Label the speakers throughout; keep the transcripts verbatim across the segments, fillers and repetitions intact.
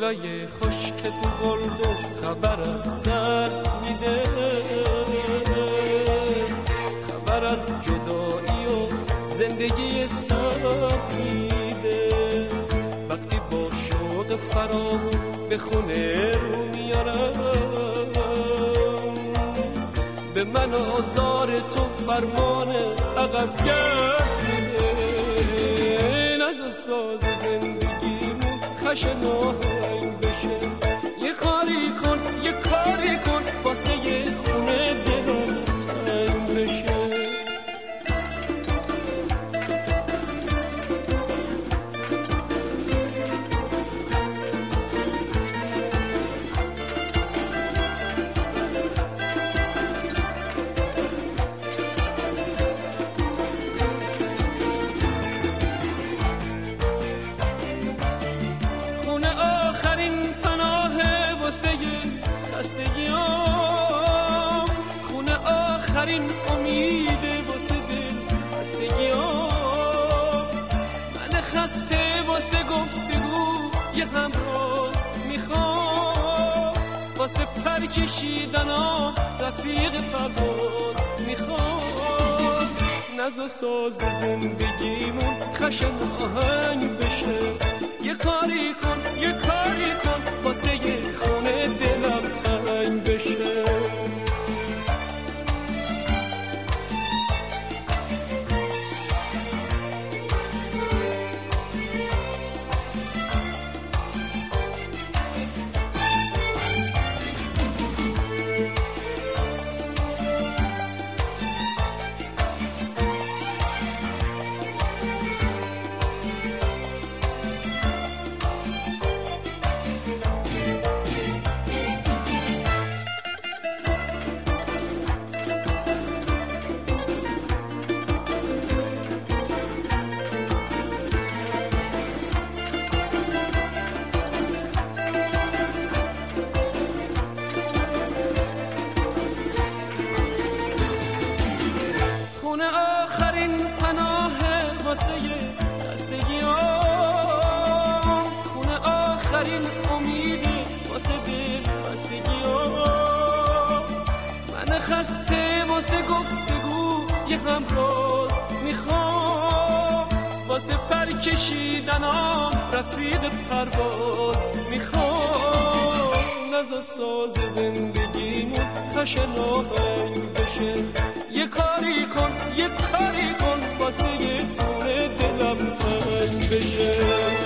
Speaker 1: گلای خشک تو گلدون خبرم در میده، خبر از جدایی و زندگی سخت میده. وقتی با شوق فراغون به خونه رو میارم، به من آزار تو فرمان عقب گرد میده. نزا ساز زندگیمون خشن آهنگ بشه، یه کاری کن یه کاری کن واسه یه خونه دلم تنگ بشه. خونه آخرین امیده واسه دل خستگیام، من خسته واسه گفتگو یه همراه میخوام، واسه پر کشیدن ها رفیق فواد میخوام. نزا ساز زندگیمون خشن آهنگ بشه، یه کاری کن یه کاری کن واسه یه خونه دلم تنگ بشه. خونه آخرین پناه واسه خستگیام، خونه آخرین امید واسه دل خستگیام، من خسته واسه گفتگو یه همراز میخوام، واسه پر کشیدنام رفیق پرواز میخوام. نزا ساز زندگیمون خشن آهنگ بشه، یه کاری کن یه کاری کن واسه یه خونه دلم تنگ بشه.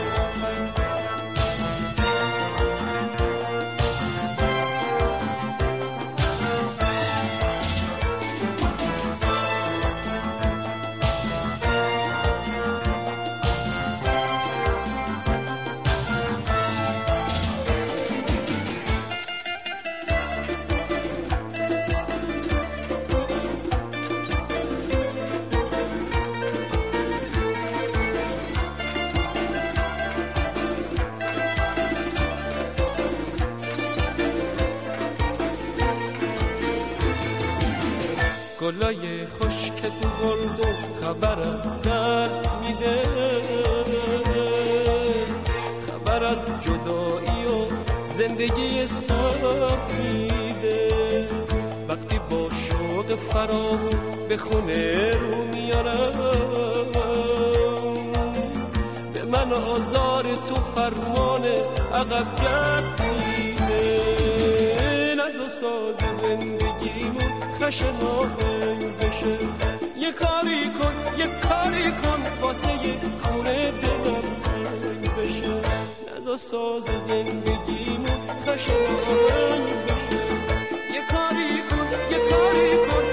Speaker 1: گلای خشک تو گلدون خبرم در میده، خبر از جدایی و زندگی سخت میده. وقتی با شوق فراغون به خونه رو میارم، به من آزار تو فرمان عقب گرد میده. نزا ساز زندگیمون خشن آهنگ بشه، یه کاری کن یه کاری کن واسه یه خونه دلم تنگ بشه. نزا ساز زندگیمون خشن آهنگ بشه، یه کاری کن یه کاری کن